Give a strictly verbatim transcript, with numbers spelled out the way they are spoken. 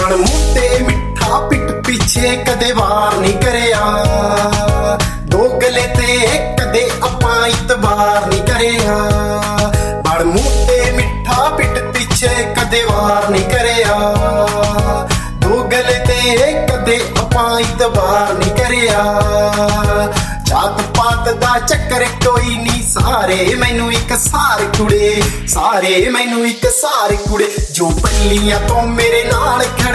ਬਣ ਮੂੰਹ ਤੇ ਮਿੱਠਾ ਪਿੱਠ ਪਿੱਛੇ ਕਦੇ ਵਾਰ ਨਹੀਂ ਕਰਿਆ ਦੋ ਗਲੇ ਤੇ ਕਦੇ ਆਪਾਂ ਇਤਬਾਰ ਨਹੀਂ ਕਰਿਆ ਬਣ ਮੂੰਹ ਤੇ ਮਿੱਠਾ ਪਿੱਠ ਪਿੱਛੇ ਕਦੇ ਵਾਰ ਨਹੀਂ ਕਰਿਆ ਦੋ ਗਲੇ ਤੇ ਕਦੇ ਆਪਾਂ ਇਤਬਾਰ ਨਹੀਂ ਕਰਿਆ ਜਾਤ ਪਾਤ ਦਾ ਚੱਕਰ ਕੋਈ ਨਹੀਂ ਸਾਰੇ ਮੈਨੂੰ ਇੱਕ ਸਾਰ ਕੁੜੇ ਸਾਰੇ ਮੈਨੂੰ ਇੱਕ ਸਾਰ ਕੁੜੇ ਜੋ ਪੱਲੀਆਂ ਤੋਂ ਮੇਰੇ ਨਾਲ ਖੜੇ